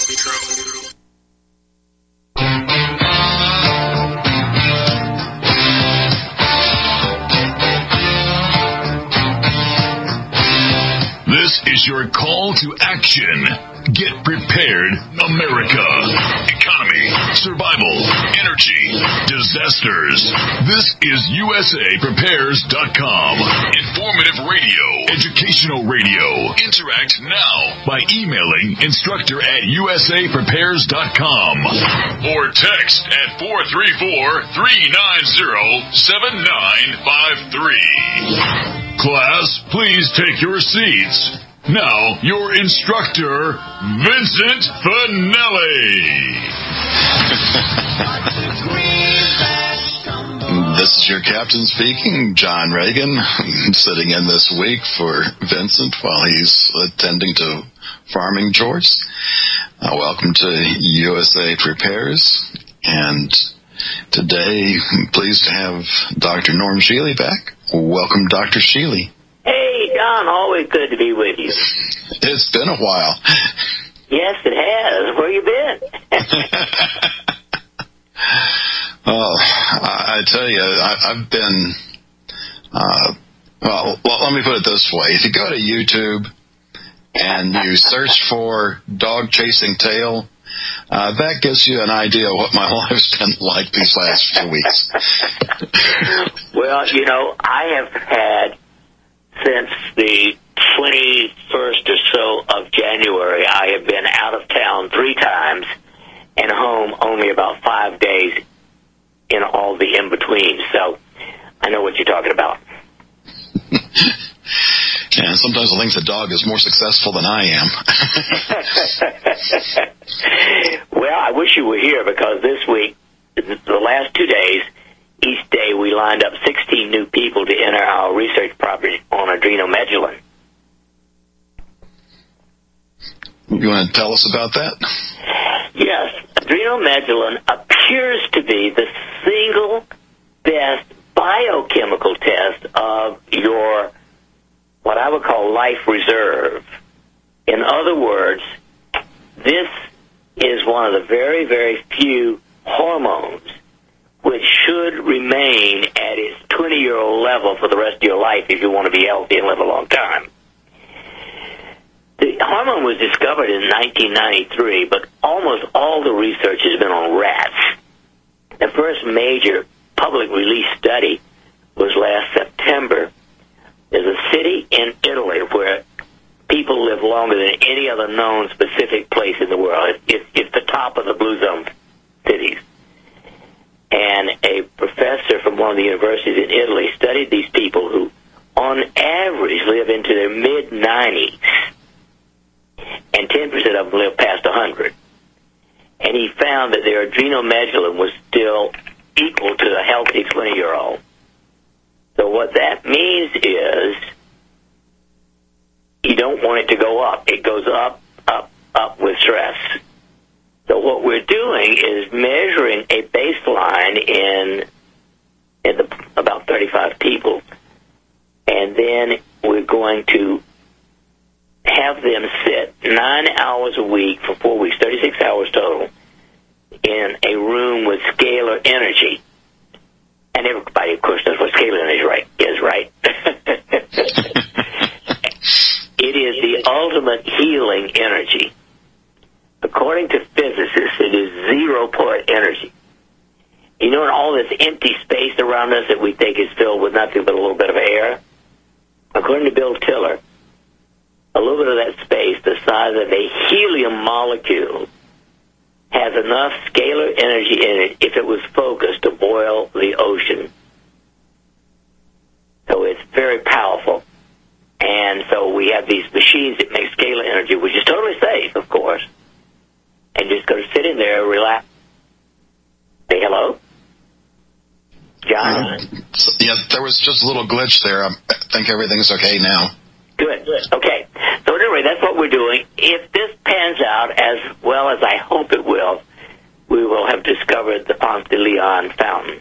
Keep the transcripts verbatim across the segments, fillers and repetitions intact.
This is your call to action. Get prepared, America. Economy, survival, energy, disasters. This is U S A Prepares dot com. Informative radio, educational radio. Interact now by emailing instructor at U S A Prepares dot com or text at four three four, three nine zero, seven nine five three. Class, please take your seats. Now, your instructor, Vincent Finelli. This is your captain speaking, John Reagan, sitting in this week for Vincent while he's attending to farming chores. Uh, welcome to U S A Prepares, and today I'm pleased to have Doctor Norm Shealy back. Welcome, Doctor Shealy. Hey, John, always good to be with you. It's been a while. Yes, it has. Where you been? Oh, I, I tell you, I, I've been, uh, well, well, let me put it this way. If you go to YouTube and you search for dog chasing tail, Uh, that gives you an idea of what my life's been like these last few weeks. Well, you know, I have had, since the twenty-first or so of January, I have been out of town three times and home only about five days in all the in-between. So I know what you're talking about. And sometimes I think the dog is more successful than I am. Well, I wish you were here, because this week, the last two days, each day we lined up sixteen new people to enter our research project on adrenomegaline. You want to tell us about that? Yes. Adrenomegaline appears to be the single best biochemical test of your, what I would call, life reserve. In other words, this is one of the very, very few hormones which should remain at its twenty-year-old level for the rest of your life if you want to be healthy and live a long time. The hormone was discovered in nineteen ninety-three, but almost all the research has been on rats. The first major public release study was last September. There's a city in Italy where people live longer than any other known specific place in the world. It's, it's the top of the blue zone cities. And a professor from one of the universities in Italy studied these people who, on average, live into their mid-nineties, and ten percent of them live past one hundred. And he found that their adrenomegaline was still equal to a healthy twenty-year-old. So what that means is you don't want it to go up. It goes up, up, up with stress. So what we're doing is measuring a baseline in, in the, about thirty-five people, and then we're going to have them sit nine hours a week for four weeks, thirty-six hours total, in a room with scalar energy. And everybody, of course, knows what scalar energy right, is, right? It is the ultimate healing energy. According to physicists, it is zero-point energy. You know, in all this empty space around us that we think is filled with nothing but a little bit of air, according to Bill Tiller, a little bit of that space, the size of a helium molecule, has enough scalar energy in it, if it was focused, to boil the ocean. So it's very powerful. And so we have these machines that make scalar energy, which is totally safe, of course. And just go to sit in there, relax. Say hello? John? Uh, so, yeah, there was just a little glitch there. I think everything's okay now. Good, good. Okay. So anyway, that's what we're doing. If this pans out as well as I hope it will, we will have discovered the Ponce de Leon fountain.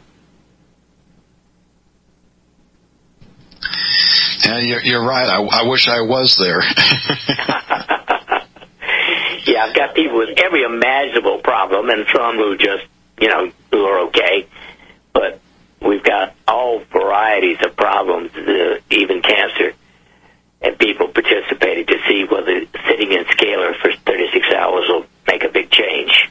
Yeah, you're, you're right. I, I wish I was there. Yeah, Yeah, I've got people with every imaginable problem, and some who just, you know, who are okay. But we've got all varieties of problems, uh, even cancer, and people participating to see whether sitting in scalar for thirty-six hours will make a big change.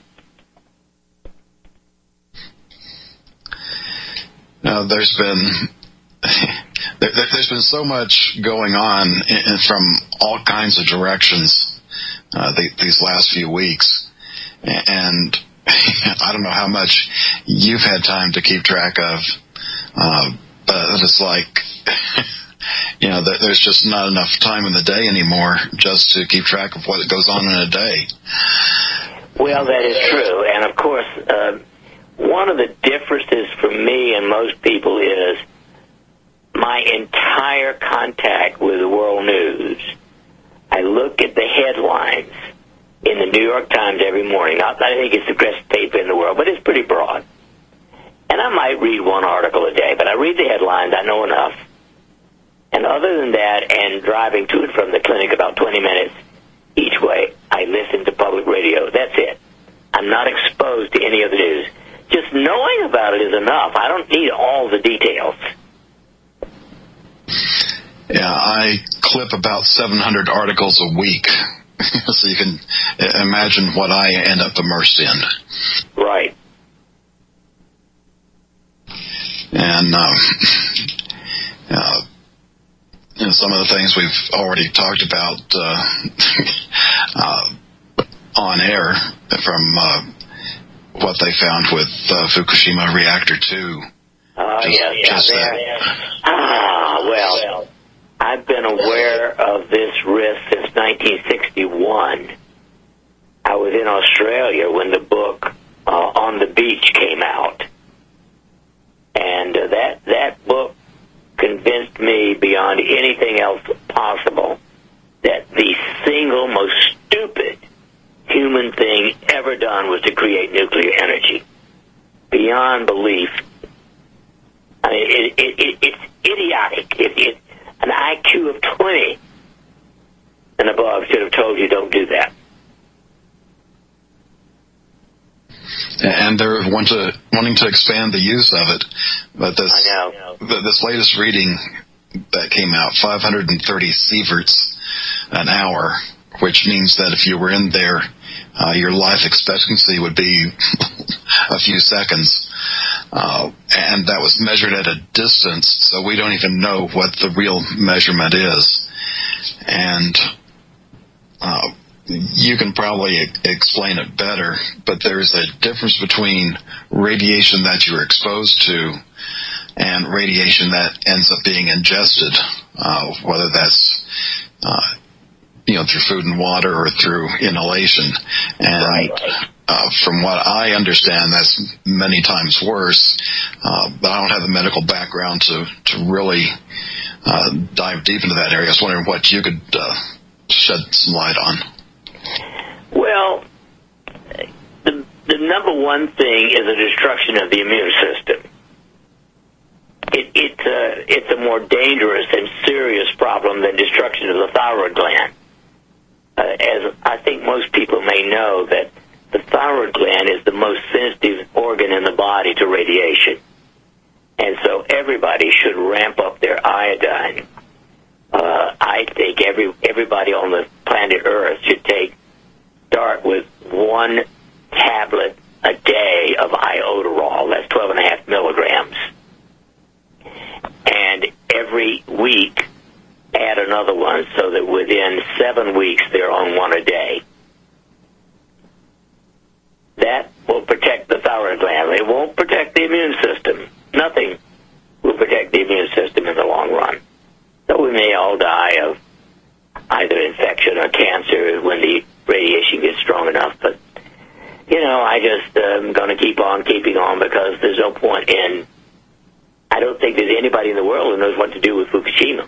Now, there's been there, there's been so much going on in, from all kinds of directions uh, the, these last few weeks, and I don't know how much you've had time to keep track of, uh, but it's like, you know, there's just not enough time in the day anymore just to keep track of what goes on in a day. Well, that is true, and of course, uh, one of the differences for me and most people is my entire contact with the world news. I look at the headlines in the New York Times every morning. Not that I think it's the best paper in the world, but it's pretty broad. And I might read one article a day, but I read the headlines. I know enough. And other than that, and driving to and from the clinic about twenty minutes each way, I listen to public radio. That's it. I'm not exposed to any of the news. Just knowing about it is enough. I don't need all the details. Yeah, I clip about seven hundred articles a week, so you can imagine what I end up immersed in. Right. And um, uh, you know, some of the things we've already talked about uh, uh, on air from uh, what they found with uh, Fukushima Reactor two. Oh, just, yeah, yeah. just There, that. Ah, well, I've been aware of this risk since nineteen sixty-one. I was in Australia when the book uh, On the Beach came out. And uh, that, that book convinced me beyond anything else possible that the single most stupid human thing ever done was to create nuclear energy. Beyond belief. I mean, it, it, it, it's idiotic. It, it, an I Q of twenty and above should have told you don't do that. And they're want to, wanting to expand the use of it. But this, I know. this latest reading that came out, five hundred thirty sieverts an hour, which means that if you were in there, uh, your life expectancy would be a few seconds. Uh, and that was measured at a distance, so we don't even know what the real measurement is. And uh, you can probably e- explain it better, but there's a difference between radiation that you're exposed to and radiation that ends up being ingested, uh, whether that's uh, you know, through food and water or through inhalation. And Right. uh, from what I understand, that's many times worse. Uh, but I don't have the medical background to, to really uh, dive deep into that area. I was wondering what you could uh, shed some light on. Well, the, the number one thing is the destruction of the immune system. It, it, uh, it's a more dangerous and serious problem than destruction of the thyroid gland. Uh, as I think most people may know, that the thyroid gland is the most sensitive organ in the body to radiation. And so everybody should ramp up their iodine. Uh, I think every everybody on the planet Earth should take start with one tablet a day of iodoral. That's twelve and a half milligrams. And every week add another one so that within seven weeks they're on one a day. That will protect the thyroid gland. It won't protect the immune system. Nothing will protect the immune system in the long run. So we may all die of either infection or cancer when the radiation gets strong enough. But, you know, I just am um, going to keep on keeping on because there's no point in... I don't think there's anybody in the world who knows what to do with Fukushima.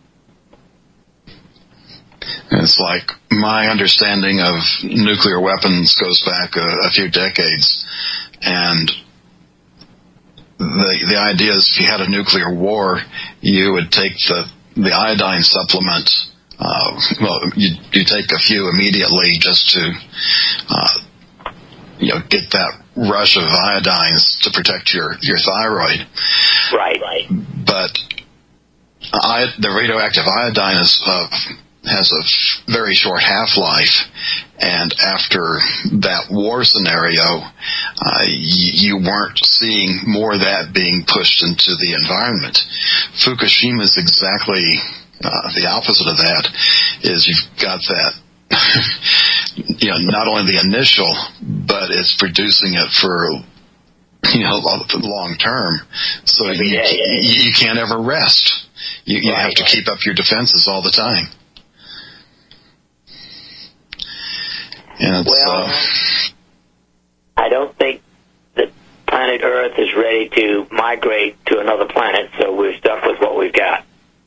It's like my understanding of nuclear weapons goes back a, a few decades, and the the idea is if you had a nuclear war, you would take the, the iodine supplement uh, well, you, you take a few immediately just to, uh, you know, get that rush of iodines to protect your, your thyroid. Right, right. But I, the radioactive iodine is, uh, has a f- very short half-life, and after that war scenario, uh, y- you weren't seeing more of that being pushed into the environment. Fukushima is exactly uh, the opposite of that, is you've got that, you know, not only the initial, but it's producing it for, you know, long term, so you, day, yeah. you, you can't ever rest. You, you right, have to right. keep up your defenses all the time. And well, uh, I don't think that planet Earth is ready to migrate to another planet, so we're stuck with what we've got.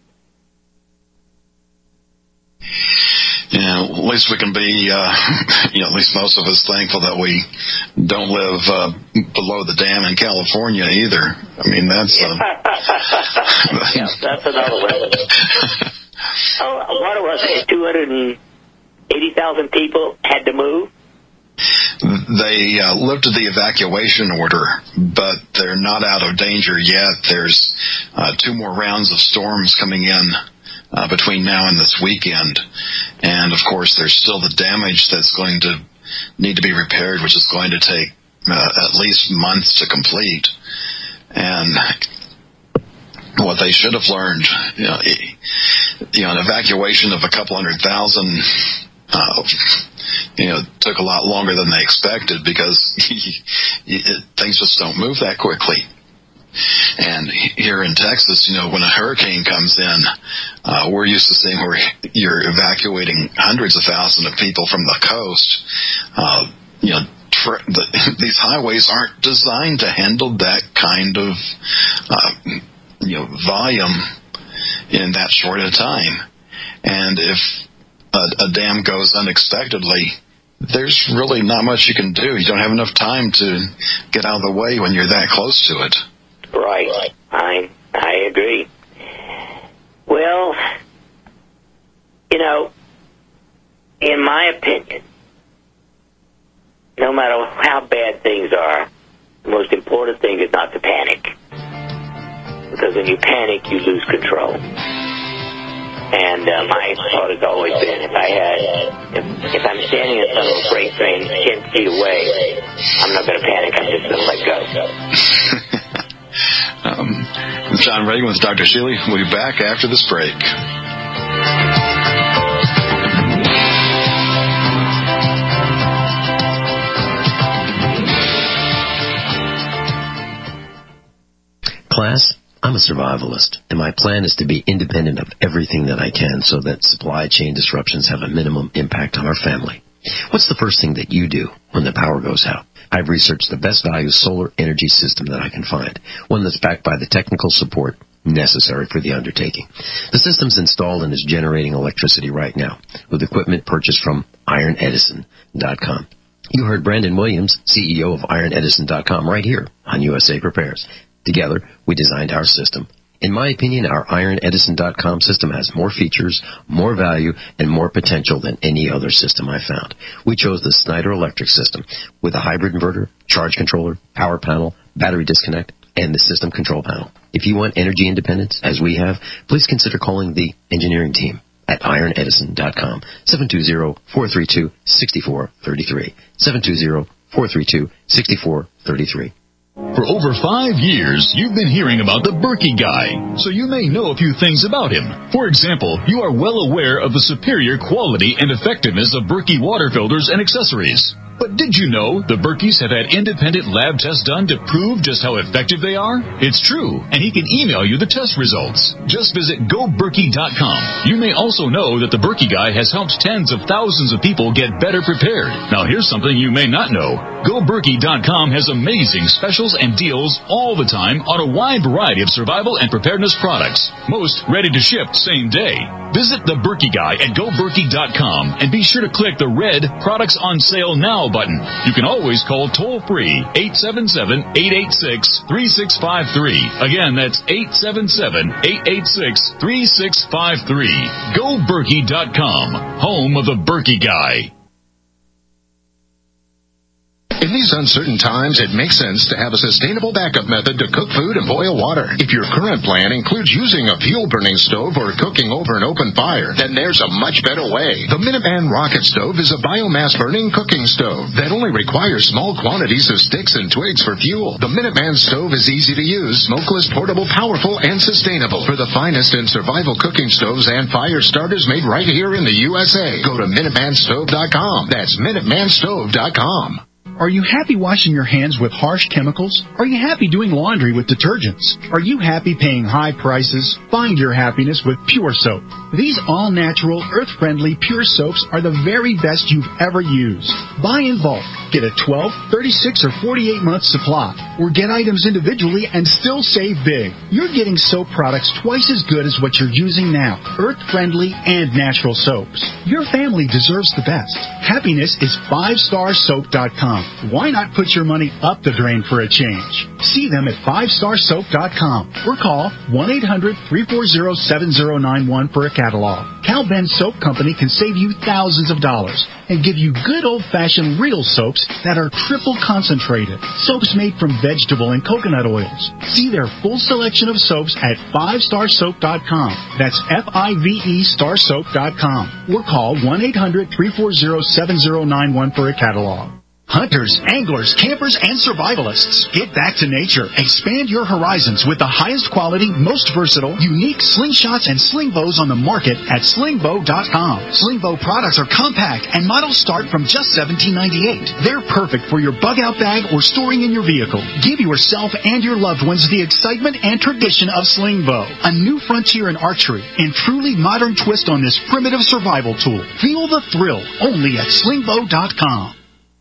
Yeah, at least we can be, uh, you know, at least most of us thankful that we don't live uh, below the dam in California either. I mean, that's... Uh, yeah, that's another one. Oh, what was it, two hundred eighty thousand people had to move? They uh, lifted the evacuation order, but they're not out of danger yet. There's uh, two more rounds of storms coming in uh, between now and this weekend. And, of course, there's still the damage that's going to need to be repaired, which is going to take uh, at least months to complete. And what they should have learned, you know, you know an evacuation of a couple hundred thousand Uh, you know, took a lot longer than they expected because it, things just don't move that quickly. And here in Texas, you know, when a hurricane comes in, uh, we're used to seeing where you're evacuating hundreds of thousands of people from the coast. Uh, you know, tr- the, these highways aren't designed to handle that kind of, uh, you know, volume in that short a time. And if A, a dam goes unexpectedly, there's really not much you can do. You don't have enough time to get out of the way when you're that close to it. Right. I I agree. Well, you know, in my opinion, no matter how bad things are, the most important thing is not to panic. Because when you panic, you lose control. And uh, my thought has always been, if I had, if, if I'm standing in front of a freight train ten feet away, I'm not going to panic. I'm just going to let go. um, John Reagan with Doctor Shealy. We'll be back after this break. Class, I'm a survivalist, and my plan is to be independent of everything that I can so that supply chain disruptions have a minimum impact on our family. What's the first thing that you do when the power goes out? I've researched the best value solar energy system that I can find, one that's backed by the technical support necessary for the undertaking. The system's installed and is generating electricity right now with equipment purchased from iron edison dot com. You heard Brandon Williams, C E O of iron edison dot com, right here on U S A Prepares. Together, we designed our system. In my opinion, our iron edison dot com system has more features, more value, and more potential than any other system I found. We chose the Snyder Electric system with a hybrid inverter, charge controller, power panel, battery disconnect, and the system control panel. If you want energy independence, as we have, please consider calling the engineering team at iron edison dot com, seven two zero, four three two, six four three three, seven two zero, four three two, six four three three. For over five years, you've been hearing about the Berkey Guy, so you may know a few things about him. For example, you are well aware of the superior quality and effectiveness of Berkey water filters and accessories. But did you know the Berkeys have had independent lab tests done to prove just how effective they are? It's true, and he can email you the test results. Just visit go berkey dot com. You may also know that the Berkey Guy has helped tens of thousands of people get better prepared. Now here's something you may not know. go berkey dot com has amazing specials and deals all the time on a wide variety of survival and preparedness products. Most ready to ship same day. Visit the Berkey Guy at go berkey dot com and be sure to click the red Products on Sale Now button. You can always call toll-free eight seven seven, eight eight six, three six five three. Again, that's eight seven seven, eight eight six, three six five three. Go Berkey dot com, home of the Berkey Guy. In these uncertain times, it makes sense to have a sustainable backup method to cook food and boil water. If your current plan includes using a fuel-burning stove or cooking over an open fire, then there's a much better way. The Minuteman Rocket Stove is a biomass-burning cooking stove that only requires small quantities of sticks and twigs for fuel. The Minuteman Stove is easy to use, smokeless, portable, powerful, and sustainable. For the finest in survival cooking stoves and fire starters made right here in the U S A, go to Minuteman Stove dot com. That's Minuteman Stove dot com. Are you happy washing your hands with harsh chemicals? Are you happy doing laundry with detergents? Are you happy paying high prices? Find your happiness with Pure Soap. These all-natural, earth-friendly Pure Soaps are the very best you've ever used. Buy in bulk. Get a twelve, thirty-six, or forty-eight month supply. Or get items individually and still save big. You're getting soap products twice as good as what you're using now. Earth-friendly and natural soaps. Your family deserves the best. Happiness is five star soap dot com. Why not put your money up the drain for a change? See them at five star soap dot com or call one eight hundred, three four zero, seven zero nine one for a catalog. Cal Ben Soap Company can save you thousands of dollars and give you good old-fashioned real soaps that are triple concentrated. Soaps made from vegetable and coconut oils. See their full selection of soaps at five star soap dot com. That's F I V E star soap dot com or call one eight hundred, three four zero, seven zero nine one for a catalog. Hunters, anglers, campers, and survivalists, get back to nature. Expand your horizons with the highest quality, most versatile, unique slingshots and sling bows on the market at sling bow dot com. Sling bow products are compact and models start from just seventeen ninety-eight. They're perfect for your bug-out bag or storing in your vehicle. Give yourself and your loved ones the excitement and tradition of sling bow, a new frontier in archery and truly modern twist on this primitive survival tool. Feel the thrill only at sling bow dot com.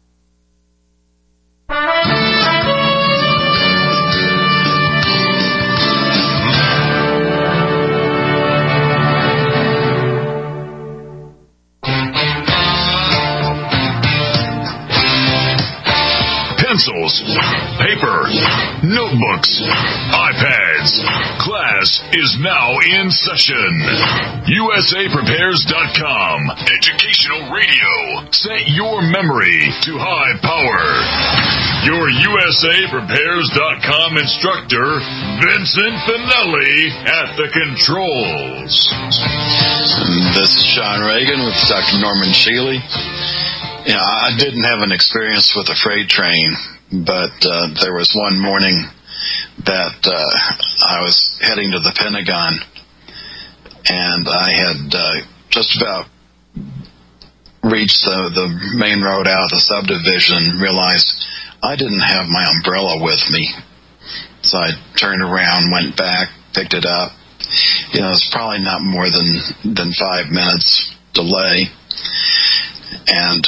Pencils, paper, notebooks, iPads. Class is now in session. U S A Prepares dot com. Educational radio. Set your memory to high power. Your U S A Prepares dot com instructor, Vincent Finelli, at the controls. This is Sean Reagan with Doctor Norman Shealy. Yeah, I didn't have an experience with a freight train, but uh, there was one morning that uh, I was heading to the Pentagon, and I had uh, just about reached the, the main road out of the subdivision and realized I didn't have my umbrella with me. So I turned around, went back, picked it up. You know, it's probably not more than, than five minutes delay. And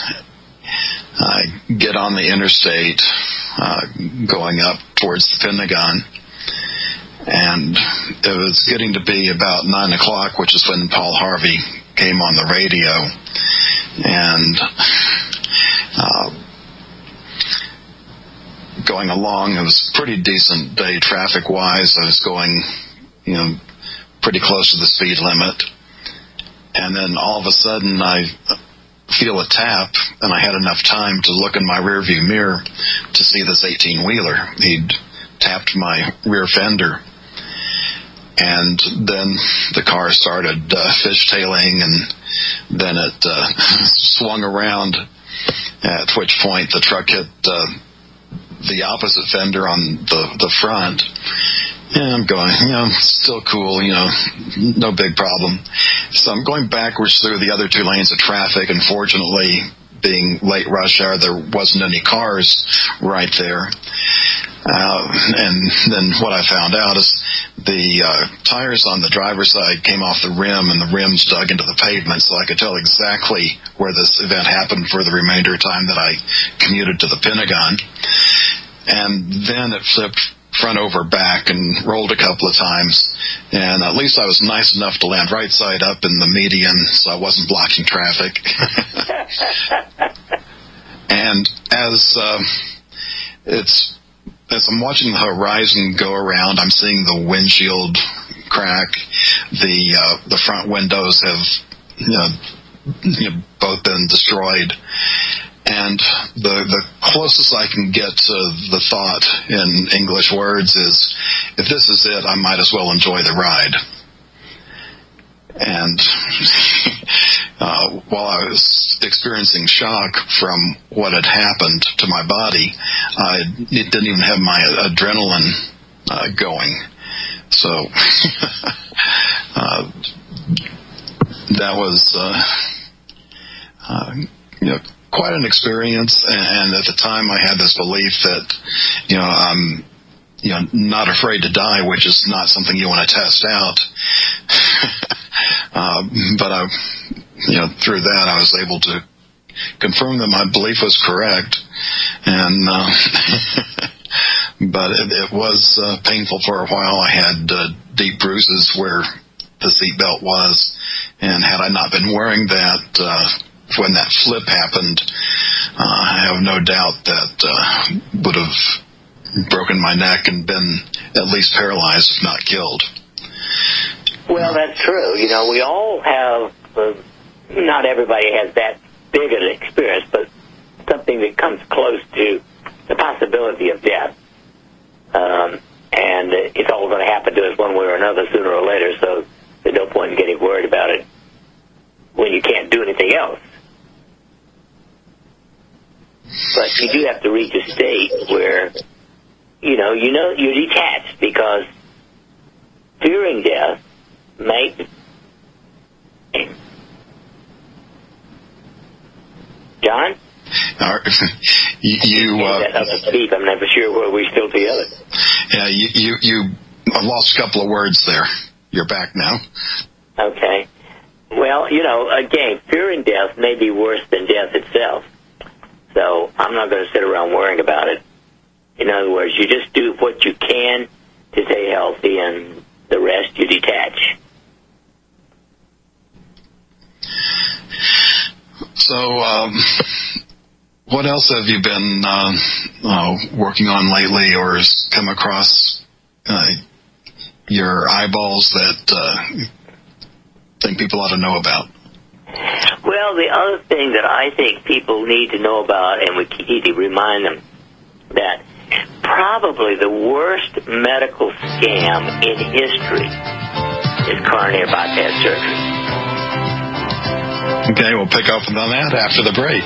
I get on the interstate uh, going up towards the Pentagon, and it was getting to be about nine o'clock, which is when Paul Harvey came on the radio. And uh, going along, it was a pretty decent day traffic-wise. I was going, you know, pretty close to the speed limit. And then all of a sudden, I feel a tap, and I had enough time to look in my rearview mirror to see this eighteen-wheeler. He'd tapped my rear fender, and then the car started uh, fishtailing, and then it uh, swung around, at which point the truck hit uh, the opposite fender on the, the front. And I'm going, you know, still cool, you know, no big problem. So I'm going backwards through the other two lanes of traffic, and fortunately, being late rush hour, there wasn't any cars right there. Uh, and then what I found out is the uh, tires on the driver's side came off the rim, and the rims dug into the pavement, so I could tell exactly where this event happened for the remainder of time that I commuted to the Pentagon. And then it flipped front over back and rolled a couple of times, and at least I was nice enough to land right side up in the median, so I wasn't blocking traffic. And as uh, it's as I'm watching the horizon go around, I'm seeing the windshield crack. The uh, the front windows have you know, you know, both been destroyed. And the the closest I can get to the thought in English words is, if this is it, I might as well enjoy the ride. And uh, while I was experiencing shock from what had happened to my body, I it didn't even have my adrenaline uh, going. So uh, that was, uh, uh, you know, quite an experience. And at the time, I had this belief that, you know, I'm, you know, not afraid to die, which is not something you want to test out. uh, but I, you know, through that, I was able to confirm that my belief was correct. And, uh, but it, it was uh, painful for a while. I had uh, deep bruises where the seatbelt was, and had I not been wearing that uh, when that flip happened, uh, I have no doubt that uh, would have broken my neck and been at least paralyzed, if not killed. Well, that's true. You know, we all have, uh, not everybody has that big an experience, but something that comes close to the possibility of death. Um, and it's all going to happen to us one way or another sooner or later, so there's no point in getting worried about it when you can't do anything else. But you do have to reach a state where, you know, you know you're detached, because fearing death might... John? Uh, you, you uh, I'm never sure where we're still together. Yeah, you, you, you lost a couple of words there. You're back now. Okay. Well, you know, again, fearing death may be worse than death itself. So I'm not going to sit around worrying about it. In other words, you just do what you can to stay healthy, and the rest you detach. So, um, what else have you been uh, uh, working on lately, or has come across uh, your eyeballs that uh, think people ought to know about? Well, the other thing that I think people need to know about, and we need to remind them, that probably the worst medical scam in history is coronary bypass surgery. Okay, we'll pick up on that after the break.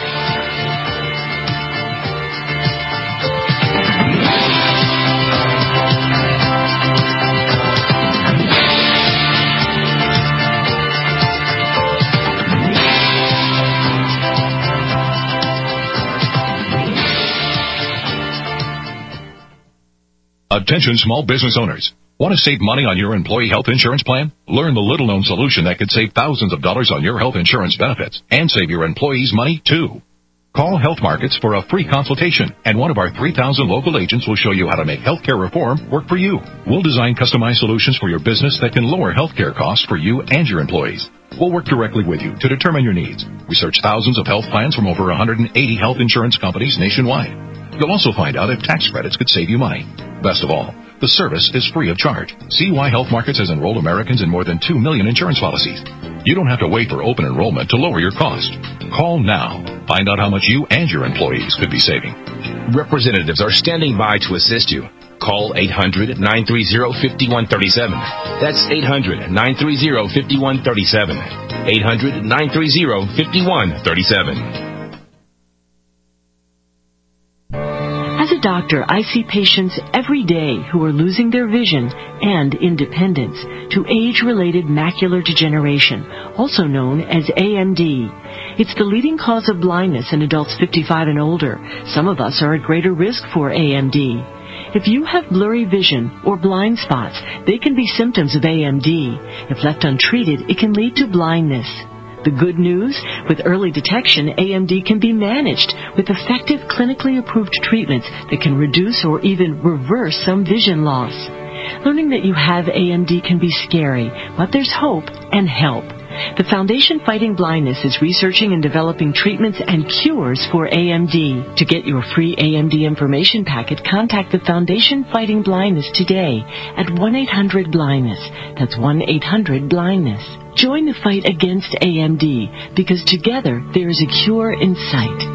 Attention small business owners. Want to save money on your employee health insurance plan? Learn the little-known solution that could save thousands of dollars on your health insurance benefits and save your employees money, too. Call Health Markets for a free consultation, and one of our three thousand local agents will show you how to make healthcare reform work for you. We'll design customized solutions for your business that can lower healthcare costs for you and your employees. We'll work directly with you to determine your needs. Research thousands of health plans from over one hundred eighty health insurance companies nationwide. You'll also find out if tax credits could save you money. Best of all, the service is free of charge. See why Health Markets has enrolled Americans in more than two million insurance policies. You don't have to wait for open enrollment to lower your cost. Call now. Find out how much you and your employees could be saving. Representatives are standing by to assist you. Call eight hundred, nine three zero, five one three seven. That's eight hundred, nine three zero, five one three seven. eight hundred, nine three zero, five one three seven. As a doctor, I see patients every day who are losing their vision and independence to age-related macular degeneration, also known as A M D. It's the leading cause of blindness in adults fifty-five and older. Some of us are at greater risk for A M D. If you have blurry vision or blind spots, they can be symptoms of A M D. If left untreated, it can lead to blindness. The good news, with early detection, A M D can be managed with effective clinically approved treatments that can reduce or even reverse some vision loss. Learning that you have A M D can be scary, but there's hope and help. The Foundation Fighting Blindness is researching and developing treatments and cures for A M D. To get your free A M D information packet, contact the Foundation Fighting Blindness today at one eight hundred blindness. That's one eight hundred blindness. Join the fight against A M D, because together there is a cure in sight.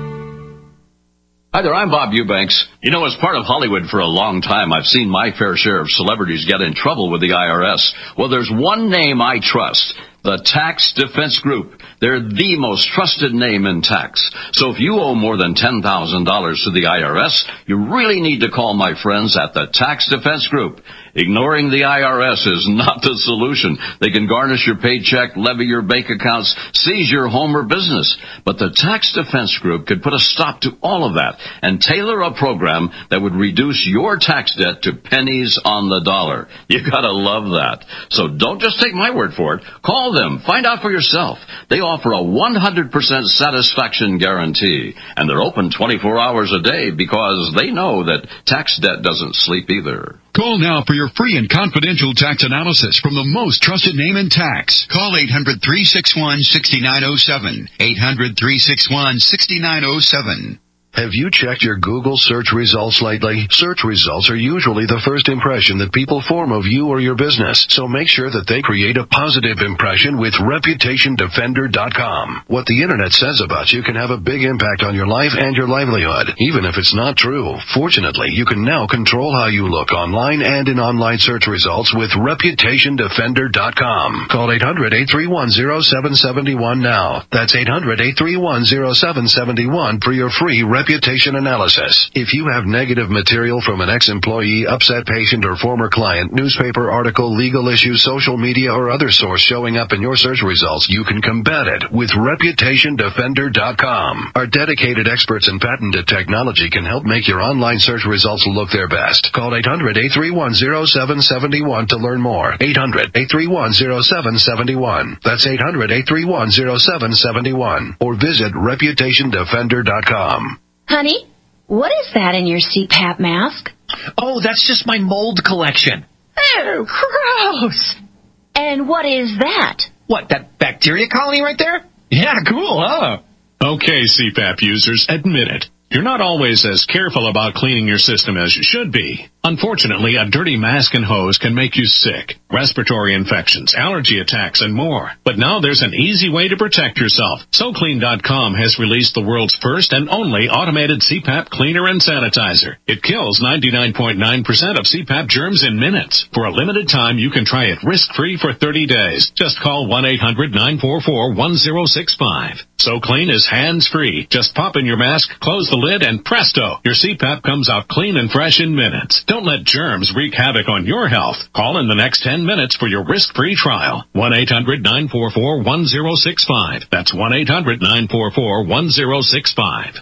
Hi there, I'm Bob Eubanks. You know, as part of Hollywood for a long time, I've seen my fair share of celebrities get in trouble with the I R S. Well, there's one name I trust, the Tax Defense Group. They're the most trusted name in tax. So if you owe more than ten thousand dollars to the I R S, you really need to call my friends at the Tax Defense Group. Ignoring the I R S is not the solution. They can garnish your paycheck, levy your bank accounts, seize your home or business. But the Tax Defense Group could put a stop to all of that and tailor a program that would reduce your tax debt to pennies on the dollar. You gotta love that. So don't just take my word for it. Call them. Find out for yourself. They offer a one hundred percent satisfaction guarantee. And they're open twenty-four hours a day because they know that tax debt doesn't sleep either. Call now for your free and confidential tax analysis from the most trusted name in tax. Call eight hundred, three six one, six nine zero seven. eight hundred, three six one, six nine zero seven. Have you checked your Google search results lately? Search results are usually the first impression that people form of you or your business, so make sure that they create a positive impression with reputation defender dot com. What the internet says about you can have a big impact on your life and your livelihood, even if it's not true. Fortunately, you can now control how you look online and in online search results with reputation defender dot com. Call eight hundred, eight three one, zero seven seven one now. That's eight hundred, eight three one, zero seven seven one for your free reputation analysis. If you have negative material from an ex-employee, upset patient, or former client, newspaper article, legal issue, social media, or other source showing up in your search results, you can combat it with reputation defender dot com. Our dedicated experts in patented technology can help make your online search results look their best. Call eight hundred, eight three one, zero seven seven one to learn more. eight hundred, eight three one, zero seven seven one. That's eight hundred, eight three one, zero seven seven one. Or visit reputation defender dot com. Honey, what is that in your C PAP mask? Oh, that's just my mold collection. Oh, gross. And what is that? What, that bacteria colony right there? Yeah, cool, huh? Okay, C PAP users, admit it. You're not always as careful about cleaning your system as you should be. Unfortunately, a dirty mask and hose can make you sick, respiratory infections, allergy attacks, and more. But now there's an easy way to protect yourself. So clean dot com has released the world's first and only automated C PAP cleaner and sanitizer. It kills ninety-nine point nine percent of C PAP germs in minutes. For a limited time, you can try it risk-free for thirty days. Just call one eight hundred, nine four four, one zero six five. So Clean is hands-free. Just pop in your mask, close the lid, and presto, your C PAP comes out clean and fresh in minutes. Don't let germs wreak havoc on your health. Call in the next ten minutes for your risk-free trial. one eight hundred, nine four four, one zero six five. That's one eight hundred, nine four four, one zero six five.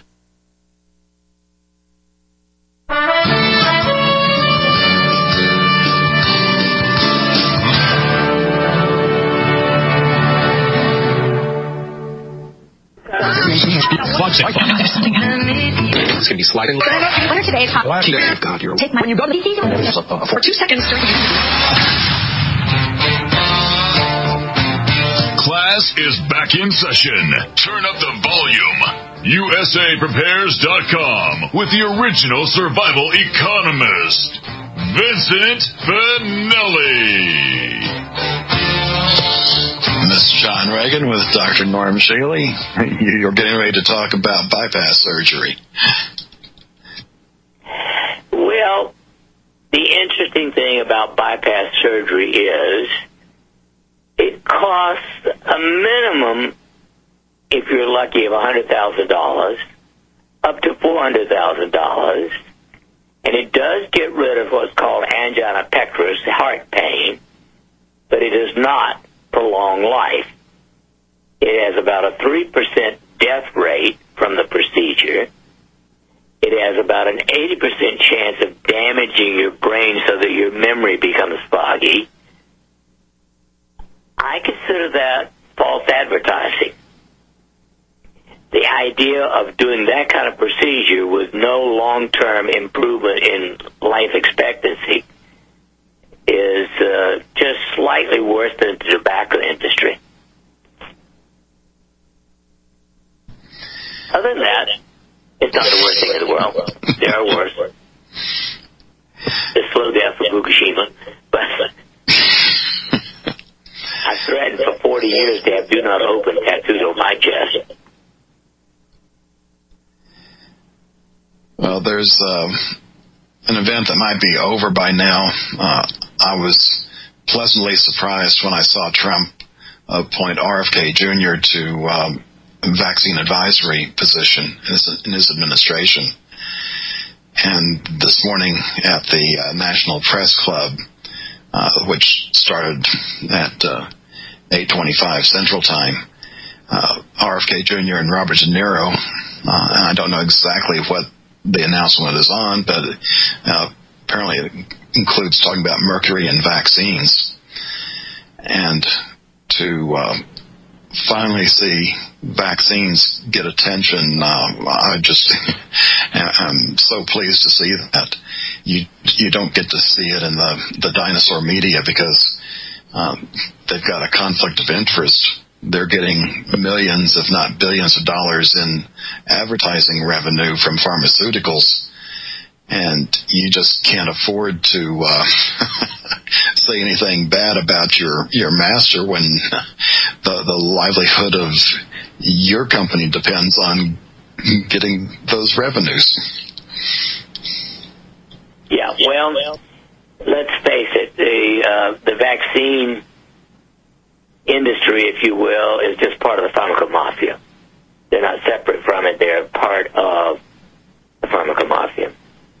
It's going to be sliding. What are today's hot? Oh, God, you're... Take my... When you go to the... For two seconds during... Class is back in session. Turn up the volume. U S A Prepares dot com with the original survival economist, Vincent Finelli. This is John Reagan with Doctor Norm Shealy. You're getting ready to talk about bypass surgery. Well, the interesting thing about bypass surgery is it costs a minimum, if you're lucky, of one hundred thousand dollars, up to four hundred thousand dollars, and it does get rid of what's called angina pectoris, heart pain, but it does not prolong life. It has about a three percent death rate from the procedure. It has about an eighty percent chance of damaging your brain so that your memory becomes foggy. I consider that false advertising. The idea of doing that kind of procedure with no long-term improvement in life expectancy is uh, just slightly worse than the tobacco industry. Other than that, it's not the worst thing in the world. There are worse. The slow death of Fukushima. But I threatened for forty years to have do not open tattooed on my chest. Well, there's uh, an event that might be over by now. Uh, I was pleasantly surprised when I saw Trump appoint R F K Junior to um, vaccine advisory position in his, in his administration. And this morning at the uh, National Press Club, uh, which started at uh, eight twenty-five Central Time, uh, R F K Junior and Robert De Niro, uh, and I don't know exactly what the announcement is on, but uh, apparently it includes talking about mercury and vaccines. And to uh, finally see vaccines get attention, uh, I just am so pleased to see that. You you don't get to see it in the, the dinosaur media because um, they've got a conflict of interest. They're getting millions, if not billions of dollars in advertising revenue from pharmaceuticals, and you just can't afford to uh, say anything bad about your, your master when the, the livelihood of your company depends on getting those revenues. Yeah, well, let's face it, the uh, the vaccine industry, if you will, is just part of the pharmacomafia. They're not separate from it. They're part of the pharmacomafia.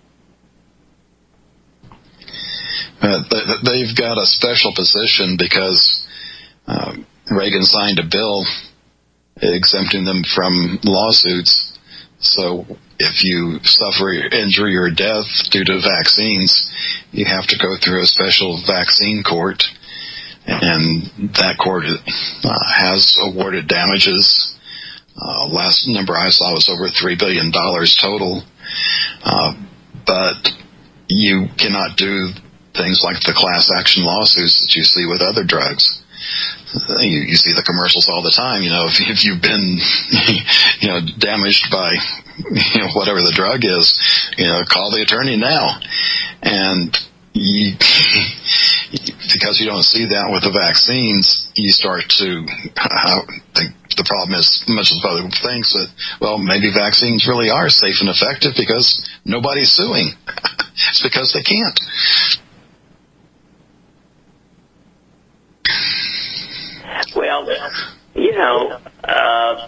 Uh, they've got a special position because uh, Reagan signed a bill exempting them from lawsuits. So if you suffer injury or death due to vaccines, you have to go through a special vaccine court. And that court uh, has awarded damages. Uh, last number I saw was over three billion dollars total. Uh, but you cannot do things like the class action lawsuits that you see with other drugs. You, you see the commercials all the time. You know, if, if you've been, you know, damaged by, you know, whatever the drug is, you know, call the attorney now. And you, because you don't see that with the vaccines, you start to uh, think the problem is much of the public thinks that, well, maybe vaccines really are safe and effective because nobody's suing. It's because they can't. Well, you know, uh,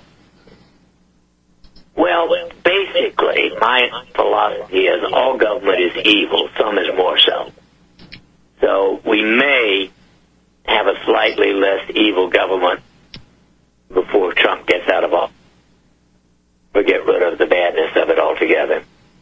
well, basically, my philosophy is all government is evil, some is more so. So we may have a slightly less evil government before Trump gets out of office. We'll get rid of the badness of it altogether.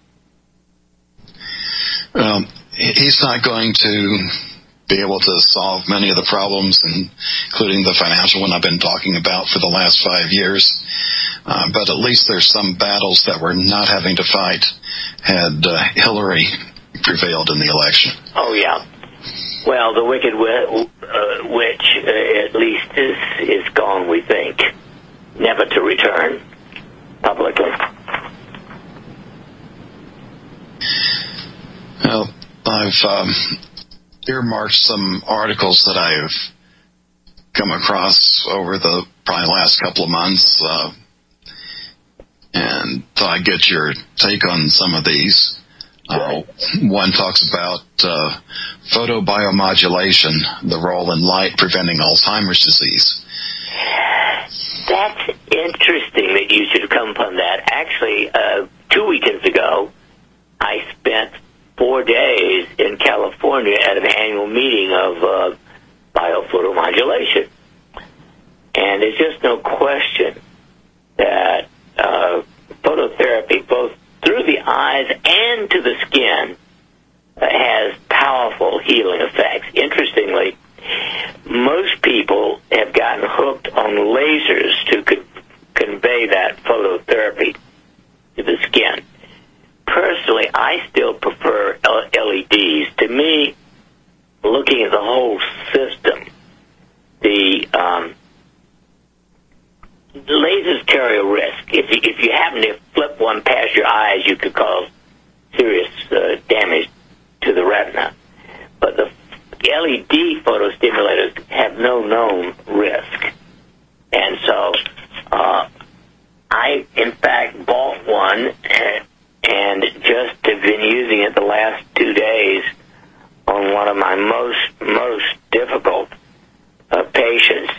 Well, he's not going to be able to solve many of the problems, including the financial one I've been talking about for the last five years. Uh, but at least there's some battles that we're not having to fight had uh, Hillary prevailed in the election. Oh, yeah. Well, the wicked wi- uh, witch, uh, at least, is, is gone, we think, never to return publicly. Well, I've um, earmarked some articles that I've come across over the probably last couple of months, uh, and thought I'd get your take on some of these. Uh, one talks about uh, photobiomodulation, the role in light preventing Alzheimer's disease. That's interesting that you should have come upon that. Actually, uh, two weekends ago, I spent four days in California at an annual meeting of uh, biophotomodulation. And there's just no question that uh, phototherapy, both through the eyes and to the skin, uh, has powerful healing effects. Interestingly, most people have gotten hooked on lasers to co- convey that phototherapy to the skin. Personally, I still prefer L E Ds. To me, looking at the whole system, the um, lasers carry a risk. If you, if you happen to flip one past your eyes, you could cause serious uh, damage to the retina. But the L E D photostimulators have no known risk. And so uh, I, in fact, bought one and, and just have been using it the last two days on one of my most, most difficult uh, patients.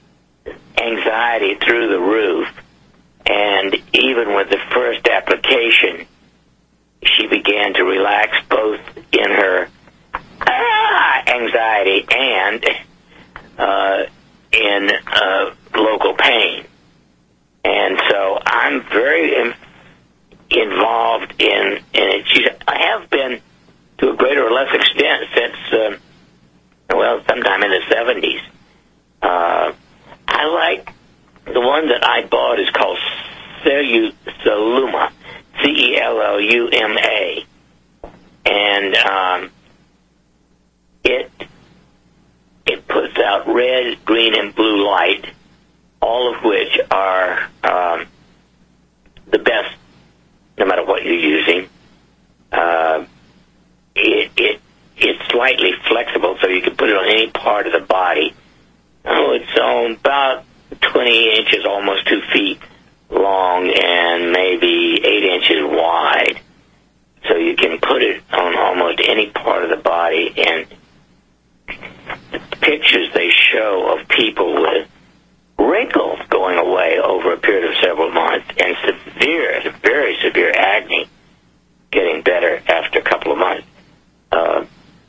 Anxiety through the roof. And even with the first application, she began to relax both in her ah, anxiety and uh, in uh, local pain. And so I'm very in, involved in, in it. She's, I have been to a greater or less extent since, uh, well, sometime in the seventies. Uh, I like the one that I bought is called Celu- Celluma, C E L L U M A. And um, it it puts out red, green, and blue light, all of which are um, the best, no matter what you're using. Uh, it, it it's slightly flexible, so you can put it on any part of the body. Oh, it's um, about twenty inches, almost two feet long, and maybe eight inches wide. So you can put it on almost any part of the body, and the pictures they show of people with wrinkles going away over a period of several months, and severe, very severe acne getting better after a couple of months, uh,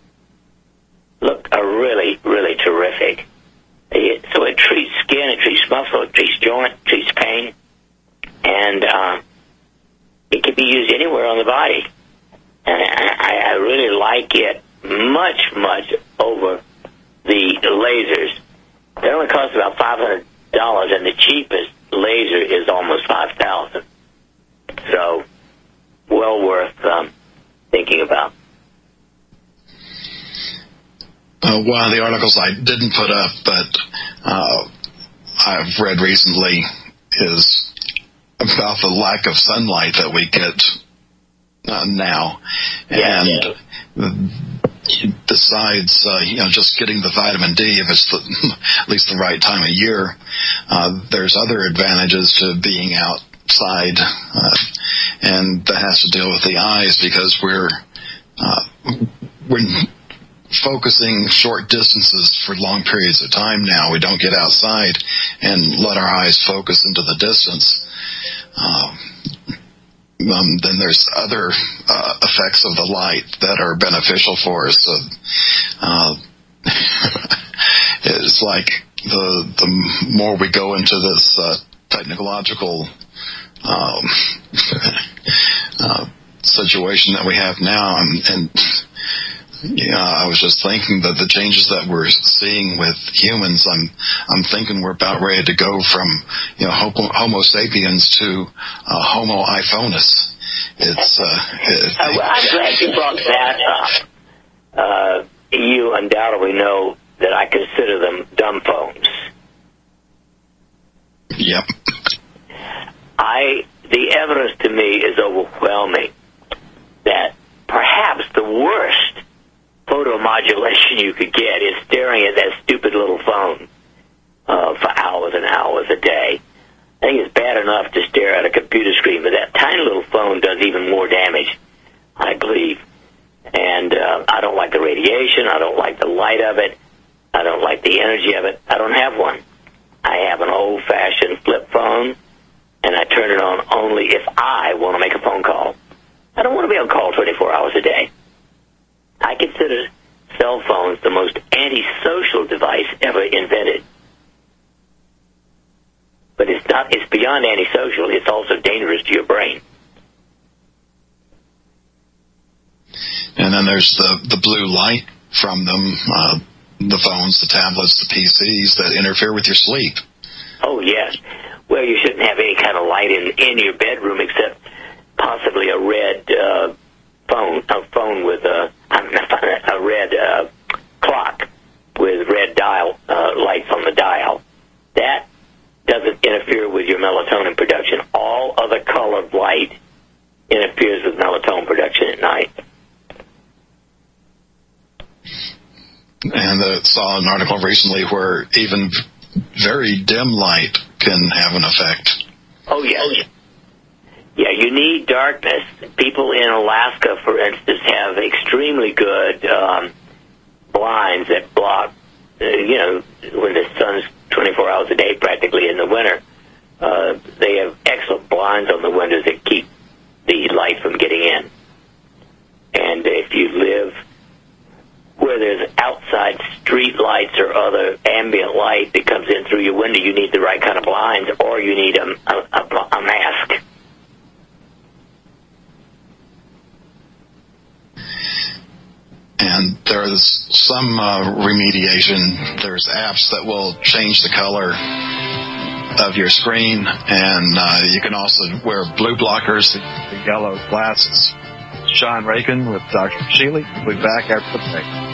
look, are really, really terrific. It, so it treats skin, it treats muscle, it treats joint, it treats pain, and uh, it can be used anywhere on the body. And I, I really like it much, much over the lasers. They only cost about five hundred dollars, and the cheapest laser is almost five thousand dollars. So, well worth um, thinking about. Uh, one of the articles I didn't put up, but uh, I've read recently, is about the lack of sunlight that we get uh, now. Yeah, and yeah. besides, uh, you know, just getting the vitamin D, if it's the, at least the right time of year, uh, there's other advantages to being outside, uh, and that has to deal with the eyes, because we're uh, we're focusing short distances for long periods of time now. We don't get outside and let our eyes focus into the distance. Um, um, then there's other uh, effects of the light that are beneficial for us. Uh, uh, it's like the the more we go into this uh, technological um, uh, situation that we have now, and, and yeah, I was just thinking that the changes that we're seeing with humans, I'm I'm thinking we're about ready to go from, you know, Homo, homo sapiens to uh, Homo iPhonus. It's. Uh, it, uh, well, I'm glad you brought that up. Uh, you undoubtedly know that I consider them dumb phones. Yep. I the evidence to me is overwhelming that perhaps the worst photomodulation you could get is staring at that stupid little phone uh, for hours and hours a day. I think it's bad enough to stare at a computer screen, but that tiny little phone does even more damage, I believe. And uh, I don't like the radiation. I don't like the light of it. I don't like the energy of it. I don't have one. I have an old-fashioned flip phone, and I turn it on only if I want to make a phone call. I don't want to be on call twenty-four hours a day. I consider cell phones the most antisocial device ever invented. But it's not, it's beyond antisocial. It's also dangerous to your brain. And then there's the, the blue light from them, uh, the phones, the tablets, the P Cs that interfere with your sleep. Oh, yes. Well, you shouldn't have any kind of light in, in your bedroom except possibly a red uh, phone, a phone with a, a red uh, clock with red dial uh, lights on the dial. That doesn't interfere with and the, saw an article recently where even very dim light can have an effect. Oh, yes. Yeah, you need darkness. People in Alaska, for instance, have extremely good um, blinds that block, uh, you know, when the sun's twenty-four hours a day practically in the winter. Uh, they have excellent blinds on the windows that keep the light from getting in. And if you live where there's outside street lights or other ambient light that comes in through your window, you need the right kind of blinds, or you need a, a, a, a mask. And there's some uh, remediation. There's apps that will change the color of your screen, and uh, you can also wear blue blockers, the, the yellow glasses. John Reagan with Doctor Shealy. We'll be back after the break.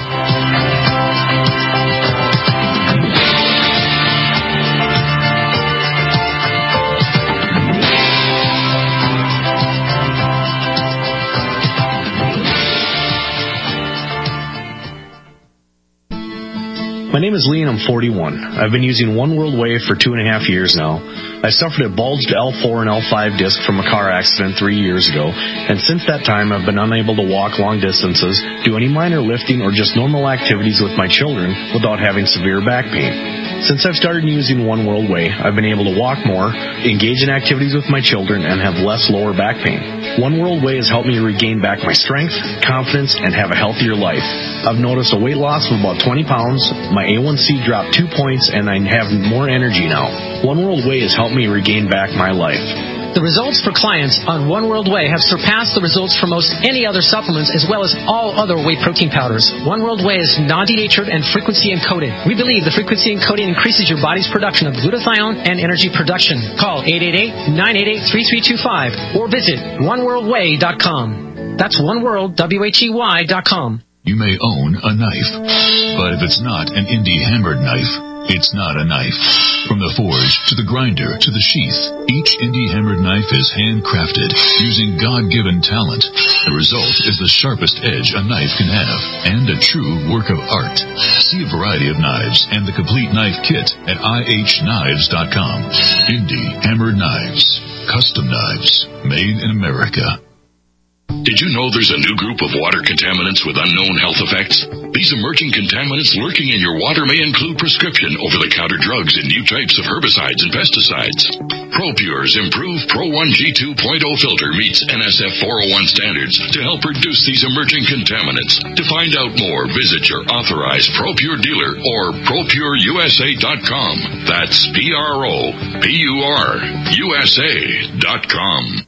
My name is Lee and I'm forty-one. I've been using One World Wave for two and a half years now. I suffered a bulged L four and L five disc from a car accident three years ago, and since that time I've been unable to walk long distances, do any minor lifting, or just normal activities with my children without having severe back pain. Since I've started using One World Way, I've been able to walk more, engage in activities with my children, and have less lower back pain. One World Way has helped me regain back my strength, confidence, and have a healthier life. I've noticed a weight loss of about twenty pounds, my A one C dropped two points, and I have more energy now. One World Way has helped me regain back my life. The results for clients on One World Way have surpassed the results for most any other supplements, as well as all other whey protein powders. One World Way is non-denatured and frequency encoded. We believe the frequency encoding increases your body's production of glutathione and energy production. Call eight eight eight, nine eight eight, three three two five or visit one world way dot com. That's oneworld, W H E Y dot com. You may own a knife, but if it's not an indie hammered knife, it's not a knife. From the forge to the grinder to the sheath, each indie hammered knife is handcrafted using God-given talent. The result is the sharpest edge a knife can have and a true work of art. See a variety of knives and the complete knife kit at I H knives dot com. Indie hammered knives. Custom knives made in America. Did you know there's a new group of water contaminants with unknown health effects? These emerging contaminants lurking in your water may include prescription over-the-counter drugs and new types of herbicides and pesticides. ProPure's improved Pro one G two point oh filter meets N S F four oh one standards to help reduce these emerging contaminants. To find out more, visit your authorized ProPure dealer or pro pure U S A dot com. That's P R O P U R U S A dot com.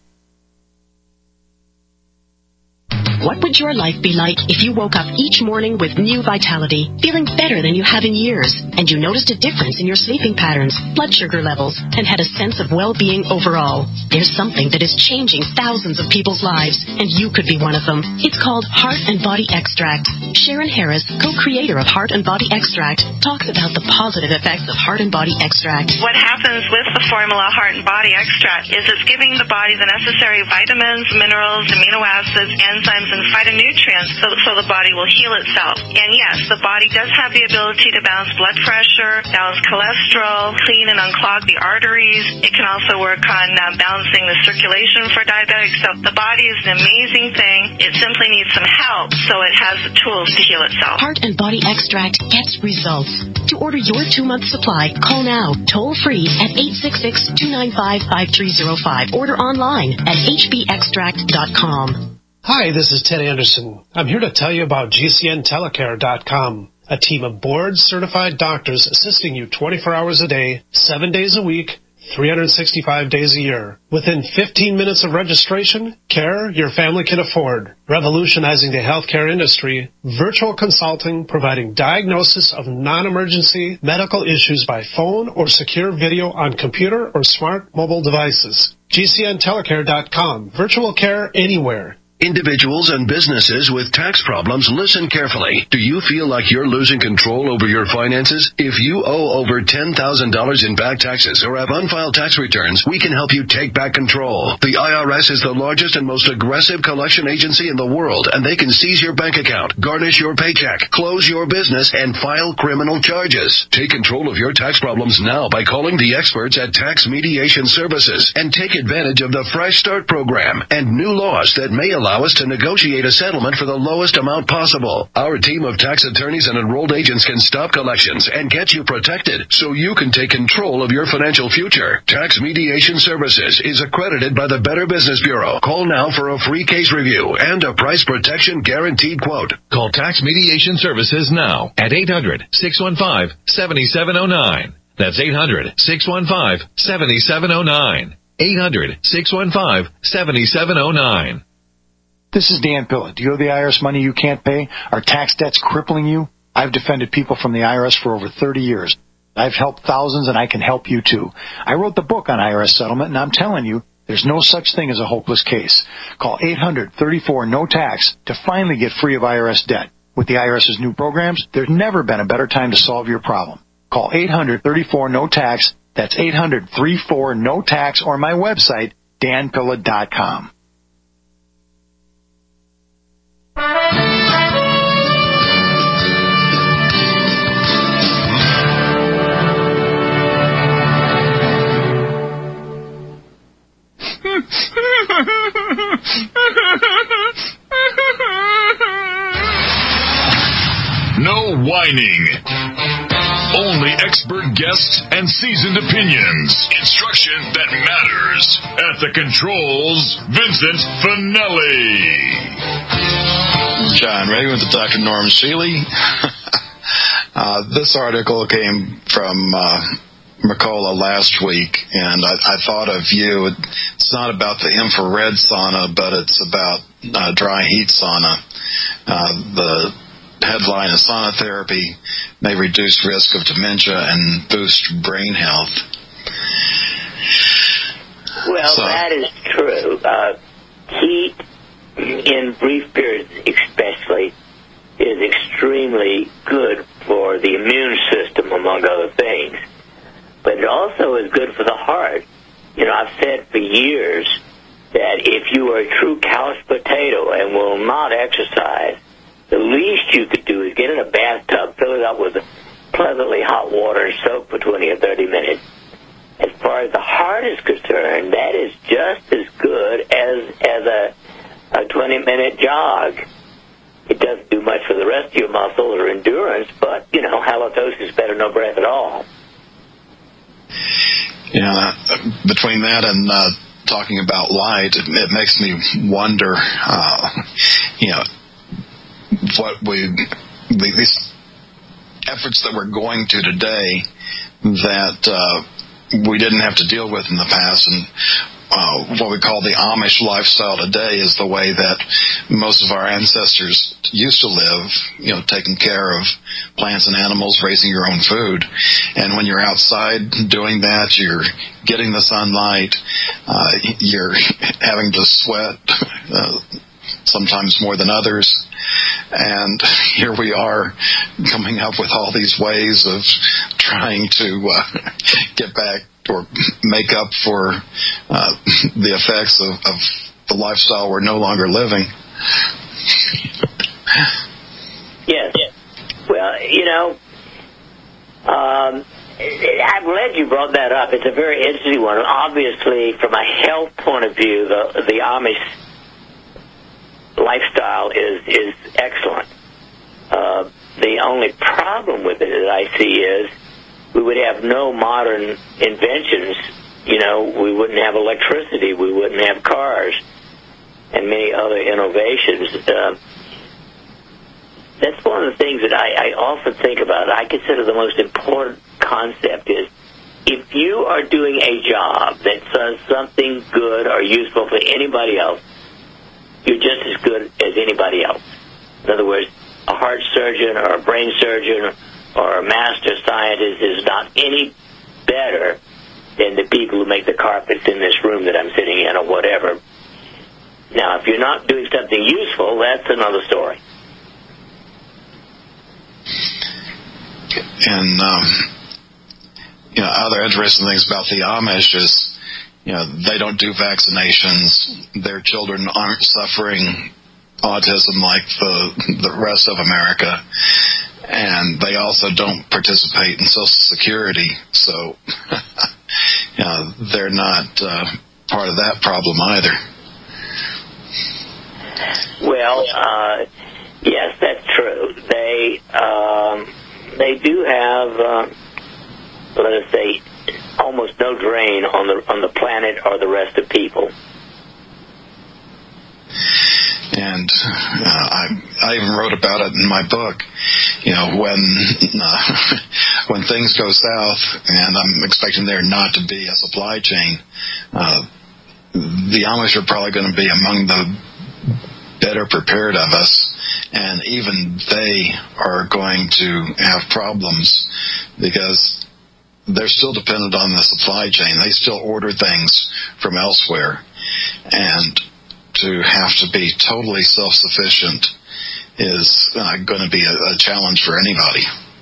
What would your life be like if you woke up each morning with new vitality, feeling better than you have in years, and you noticed a difference in your sleeping patterns, blood sugar levels, and had a sense of well-being overall? There's something that is changing thousands of people's lives, and you could be one of them. It's called Heart and Body Extract. Sharon Harris, co-creator of Heart and Body Extract, talks about the positive effects of Heart and Body Extract. What happens with the formula Heart and Body Extract is it's giving the body the necessary vitamins, minerals, amino acids, enzymes, and phytonutrients so, so the body will heal itself. And yes, the body does have the ability to balance blood pressure, balance cholesterol, clean and unclog the arteries. It can also work on uh, balancing the circulation for diabetics. So the body is an amazing thing. It simply needs some help, so it has the tools to heal itself. Heart and Body Extract gets results. To order your two-month supply, call now, toll-free at eight six six, two nine five, five three zero five. Order online at h b extract dot com. Hi, this is Ted Anderson. I'm here to tell you about G C N telecare dot com, a team of board-certified doctors assisting you twenty-four hours a day, seven days a week, three hundred sixty-five days a year. Within fifteen minutes of registration, care your family can afford. Revolutionizing the healthcare industry, virtual consulting providing diagnosis of non-emergency medical issues by phone or secure video on computer or smart mobile devices. G C N telecare dot com, virtual care anywhere. Individuals and businesses with tax problems, listen carefully. Do you feel like you're losing control over your finances? If you owe over ten thousand dollars in back taxes or have unfiled tax returns, we can help you take back control. The I R S is the largest and most aggressive collection agency in the world, and they can seize your bank account, garnish your paycheck, close your business, and file criminal charges. Take control of your tax problems now by calling the experts at Tax Mediation Services and take advantage of the Fresh Start program and new laws that may allow us to negotiate a settlement for the lowest amount possible. Our team of tax attorneys and enrolled agents can stop collections and get you protected so you can take control of your financial future. Tax Mediation Services is accredited by the Better Business Bureau. Call now for a free case review and a price protection guaranteed quote. Call Tax Mediation Services now at eight hundred, six one five, seven seven zero nine. That's eight hundred, six one five, seven seven zero nine. eight hundred, six one five, seven seven zero nine. This is Dan Pilla. Do you owe the I R S money you can't pay? Are tax debts crippling you? I've defended people from the I R S for over thirty years. I've helped thousands, and I can help you too. I wrote the book on I R S settlement, and I'm telling you, there's no such thing as a hopeless case. Call eight hundred, thirty-four, no tax to finally get free of I R S debt. With the IRS's new programs, there's never been a better time to solve your problem. Call eight hundred, thirty-four, no tax. That's eight hundred, thirty-four, no tax, or my website, dan pilla dot com. No whining. Only expert guests and seasoned opinions. Instruction that matters. At the controls, Vincent Finelli. John Reagan with Doctor Norm Shealy. uh, this article came from uh, Mercola last week, and I, I thought of you. It's not about the infrared sauna, but it's about uh, dry heat sauna. Uh, the headline is sauna therapy may reduce risk of dementia and boost brain health. Well, so, that is true. Uh, heat, in brief periods especially, is extremely good for the immune system, among other things. But it also is good for the heart. You know, I've said for years that if you are a true couch potato and will not exercise, the least you could do is get in a bathtub, fill it up with pleasantly hot water, and soak for twenty or thirty minutes. As far as the heart is concerned, that is just as good as as a a twenty-minute jog. It doesn't do much for the rest of your muscles or endurance, but, you know, halitosis is better than no breath at all. Yeah, between that and uh, talking about light, it, it makes me wonder, uh, you know, what we, these efforts that we're going to today that uh, we didn't have to deal with in the past, and uh, what we call the Amish lifestyle today is the way that most of our ancestors used to live, you know, taking care of plants and animals, raising your own food. And when you're outside doing that, you're getting the sunlight, uh, you're having to sweat, uh, sometimes more than others. And here we are coming up with all these ways of trying to uh, get back or make up for uh, the effects of, of the lifestyle we're no longer living. Yes. Well, you know, um, I'm glad you brought that up. It's a very interesting one. Obviously, from a health point of view, the, the Amish lifestyle is is excellent. Uh, the only problem with it that I see is we would have no modern inventions. You know, we wouldn't have electricity, we wouldn't have cars, and many other innovations. Uh, that's one of the things that I, I often think about. I consider the most important concept is if you are doing a job that does something good or useful for anybody else, you're just as good as anybody else. In other words, a heart surgeon or a brain surgeon or a master scientist is not any better than the people who make the carpets in this room that I'm sitting in or whatever. Now, if you're not doing something useful, that's another story. And, um, you know, other interesting things about the Amish is, you know, they don't do vaccinations. Their children aren't suffering autism like the the rest of America. And they also don't participate in Social Security. So, you know, they're not uh, part of that problem either. Well, uh, yes, that's true. They um, they do have, uh, let us say, almost no drain on the on the planet or the rest of people. And uh, I I even wrote about it in my book. You know, when uh, when things go south, and I'm expecting there not to be a supply chain, uh, the Amish are probably going to be among the better prepared of us, and even they are going to have problems because they're still dependent on the supply chain. They still order things from elsewhere, and to have to be totally self-sufficient is uh, going to be a, a challenge for anybody.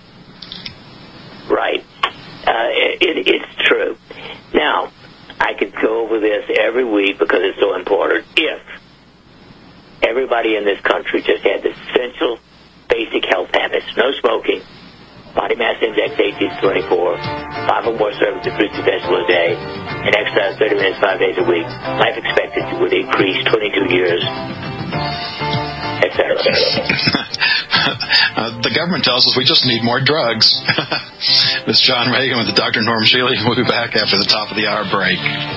Right. Uh, it, it's true. Now, I could go over this every week because it's so important. If everybody in this country just had the essential basic health habits, no smoking, body mass index eighteen to twenty-four, five or more servings of fruits and vegetables a day, and exercise thirty minutes five days a week, life expectancy would increase twenty-two years, et cetera. uh, the government tells us we just need more drugs. This is John Reagan with Doctor Norm Shealy. We'll be back after the top of the hour break.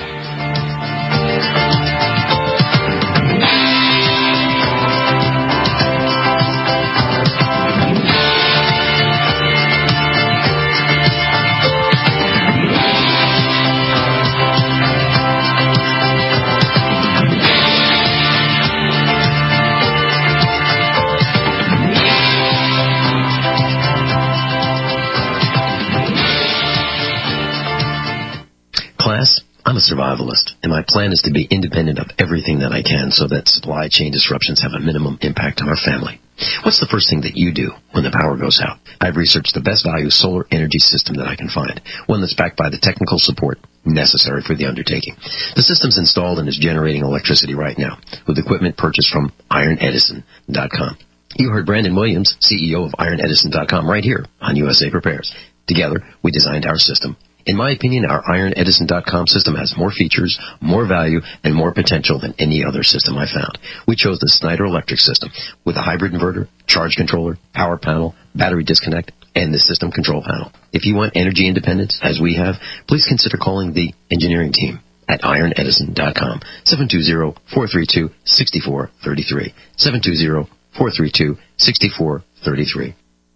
Class, I'm a survivalist, and my plan is to be independent of everything that I can so that supply chain disruptions have a minimum impact on our family. What's the first thing that you do when the power goes out? I've researched the best value solar energy system that I can find, one that's backed by the technical support necessary for the undertaking. The system's installed and is generating electricity right now with equipment purchased from Iron Edison dot com. You heard Brandon Williams, C E O of Iron Edison dot com, right here on U S A Prepares. Together, we designed our system. In my opinion, our Iron Edison dot com system has more features, more value, and more potential than any other system I found. We chose the Snyder Electric system with a hybrid inverter, charge controller, power panel, battery disconnect, and the system control panel. If you want energy independence, as we have, please consider calling the engineering team at Iron Edison dot com, seven two zero, four three two, six four three three, seven two zero, four three two, six four three three.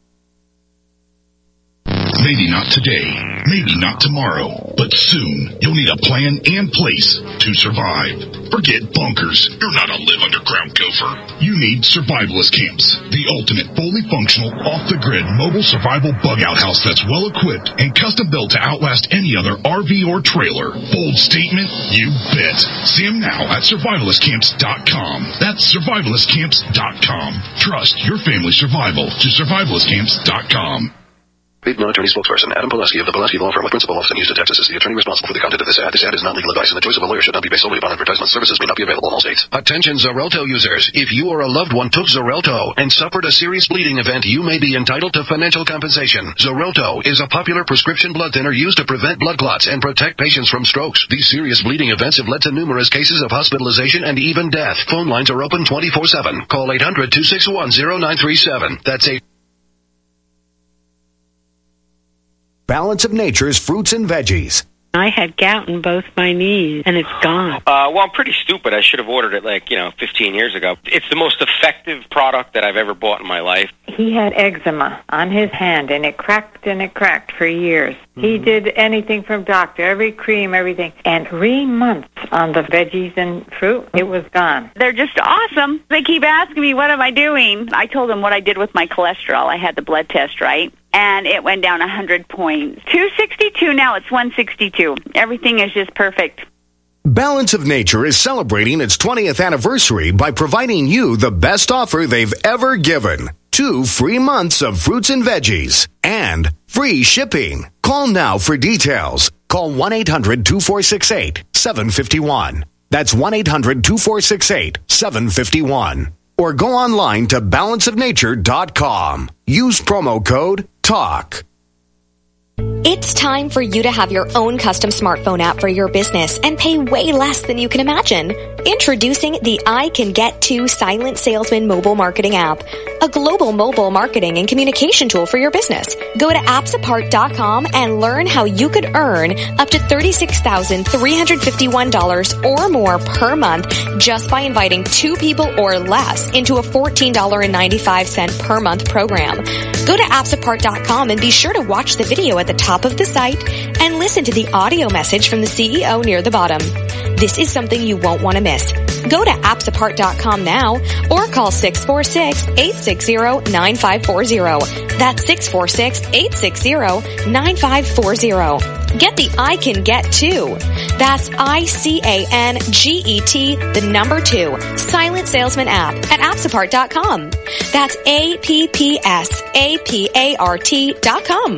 Maybe not today, maybe not tomorrow, but soon you'll need a plan and place to survive. Forget bunkers. You're not a live underground gopher. You need survivalist camps, the ultimate fully functional, off-the-grid mobile survival bug-out house that's well-equipped and custom-built to outlast any other R V or trailer. Bold statement? You bet. See them now at survivalist camps dot com. That's survivalist camps dot com. Trust your family's survival to survivalist camps dot com. Paid non-attorney spokesperson Adam Pileski of the Pileski Law Firm with principal office in Houston, Texas, is the attorney responsible for the content of this ad. This ad is not legal advice, and the choice of a lawyer should not be based solely upon advertisement. Services may not be available in all states. Attention Xarelto users. If you or a loved one took Xarelto and suffered a serious bleeding event, you may be entitled to financial compensation. Xarelto is a popular prescription blood thinner used to prevent blood clots and protect patients from strokes. These serious bleeding events have led to numerous cases of hospitalization and even death. Phone lines are open twenty-four seven. Call eight hundred, two six one, zero nine three seven. That's eight. Balance of Nature's fruits and veggies. I had gout in both my knees, and it's gone. Uh, well, I'm pretty stupid. I should have ordered it, like, you know, fifteen years ago. It's the most effective product that I've ever bought in my life. He had eczema on his hand, and it cracked and it cracked for years. Mm-hmm. He did anything from doctor, every cream, everything. And three months on the veggies and fruit, it was gone. They're just awesome. They keep asking me, what am I doing? I told them what I did with my cholesterol. I had the blood test, right? And it went down one hundred points. two sixty-two now, it's one sixty-two. Everything is just perfect. Balance of Nature is celebrating its twentieth anniversary by providing you the best offer they've ever given. Two free months of fruits and veggies and free shipping. Call now for details. Call one eight hundred two four six eight seven five one. That's one eight hundred two four six eight seven five one. Or go online to balance of nature dot com. Use promo code TALK. It's time for you to have your own custom smartphone app for your business and pay way less than you can imagine. Introducing the I Can Get To Silent Salesman mobile marketing app, a global mobile marketing and communication tool for your business. Go to apps apart dot com and learn how you could earn up to thirty-six thousand three hundred fifty-one dollars or more per month just by inviting two people or less into a fourteen dollars and ninety-five cents per month program. Go to apps apart dot com and be sure to watch the video at the top of the site and listen to the audio message from the C E O near the bottom. This is something you won't want to miss. Go to apps apart dot com now or call six four six, eight six zero, nine five four zero. That's six four six, eight six zero, nine five four zero. Get the I Can Get To. That's I C A N G E T, the number two, Silent Salesman app at apps apart dot com. That's A P P S A P A R T dot com.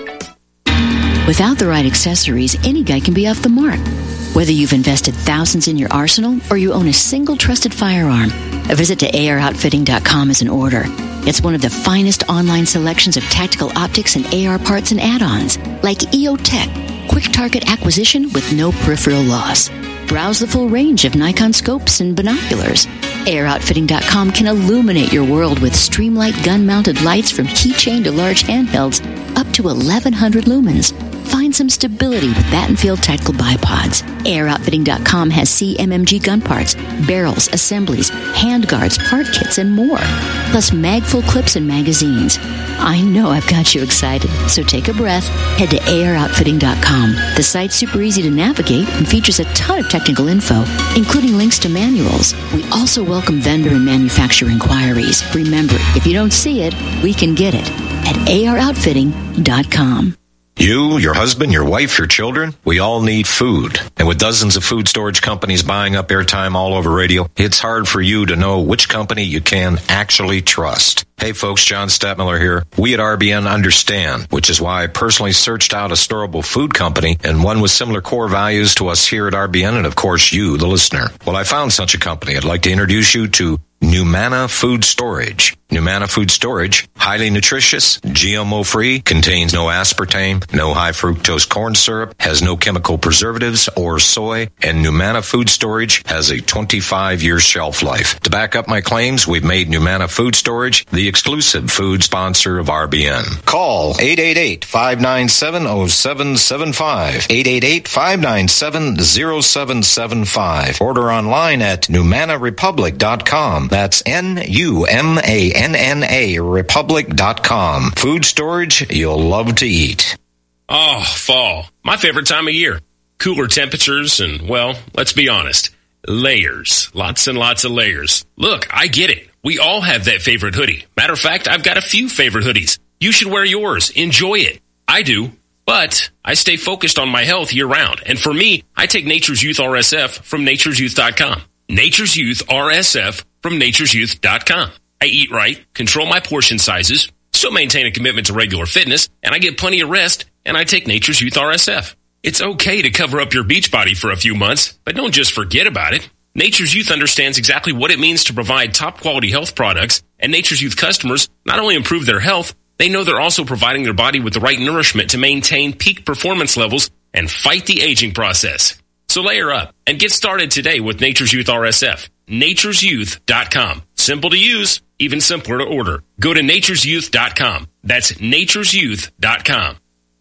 Without the right accessories, any guy can be off the mark. Whether you've invested thousands in your arsenal or you own a single trusted firearm, a visit to A R outfitting dot com is in order. It's one of the finest online selections of tactical optics and A R parts and add-ons, like E O Tech, quick target acquisition with no peripheral loss. Browse the full range of Nikon scopes and binoculars. A R outfitting dot com can illuminate your world with Streamlight gun-mounted lights from keychain to large handhelds up to eleven hundred lumens. Find some stability with Battenfield tactical bipods. A R outfitting dot com has C M M G gun parts, barrels, assemblies, handguards, part kits, and more. Plus magful clips and magazines. I know I've got you excited, so take a breath. Head to A R outfitting dot com. The site's super easy to navigate and features a ton of technical info, including links to manuals. We also welcome vendor and manufacturer inquiries. Remember, if you don't see it, we can get it at A R outfitting dot com. You, your husband, your wife, your children, we all need food. And with dozens of food storage companies buying up airtime all over radio, it's hard for you to know which company you can actually trust. Hey folks, John Stadtmiller here. We at R B N understand, which is why I personally searched out a storable food company and one with similar core values to us here at R B N and of course you, the listener. Well, I found such a company. I'd like to introduce you to Numana Food Storage. Numana Food Storage, highly nutritious, G M O-free, contains no aspartame, no high fructose corn syrup, has no chemical preservatives or soy, and Numana Food Storage has a twenty-five year shelf life. To back up my claims, we've made Numana Food Storage the exclusive food sponsor of R B N. Call eight eight eight, five nine seven, zero seven seven five, eight eight eight, five nine seven, zero seven seven five. Order online at numana republic dot com. That's N U M A N N A republic dot com. Food storage you'll love to eat. Oh, fall. My favorite time of year. Cooler temperatures and, well, let's be honest, layers. Lots and lots of layers. Look, I get it. We all have that favorite hoodie. Matter of fact, I've got a few favorite hoodies. You should wear yours. Enjoy it. I do. But I stay focused on my health year round. And for me, I take Nature's Youth R S F from natures youth dot com. Nature's Youth R S F from natures youth dot com. I eat right, control my portion sizes, still maintain a commitment to regular fitness, and I get plenty of rest, and I take Nature's Youth R S F. It's okay to cover up your beach body for a few months, but don't just forget about it. Nature's Youth understands exactly what it means to provide top-quality health products, and Nature's Youth customers not only improve their health, they know they're also providing their body with the right nourishment to maintain peak performance levels and fight the aging process. So layer up and get started today with Nature's Youth R S F. natures youth dot com. Simple to use, even simpler to order. Go to natures youth dot com. That's natures youth dot com.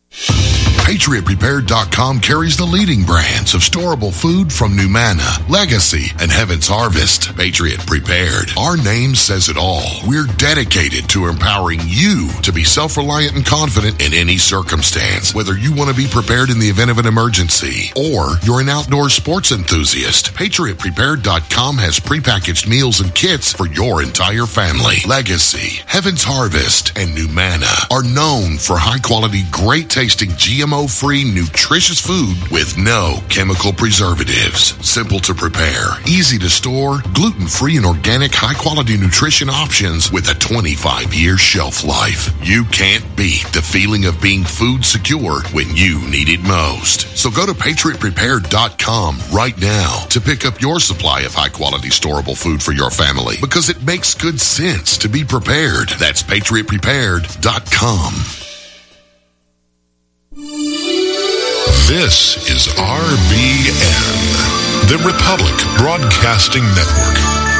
Patriot Prepared dot com carries the leading brands of storable food from Numana, Legacy, and Heaven's Harvest. Patriot Prepared. Our name says it all. We're dedicated to empowering you to be self-reliant and confident in any circumstance. Whether you want to be prepared in the event of an emergency or you're an outdoor sports enthusiast, Patriot Prepared dot com has prepackaged meals and kits for your entire family. Legacy, Heaven's Harvest, and Numana are known for high-quality, great-tasting G M O mo-free, nutritious food with no chemical preservatives. Simple to prepare, easy to store, gluten-free and organic high-quality nutrition options with a twenty-five year shelf life. You can't beat the feeling of being food secure when you need it most. So go to patriot prepared dot com right now to pick up your supply of high-quality storable food for your family, because it makes good sense to be prepared. That's patriot prepared dot com. This is R B N, the Republic Broadcasting Network.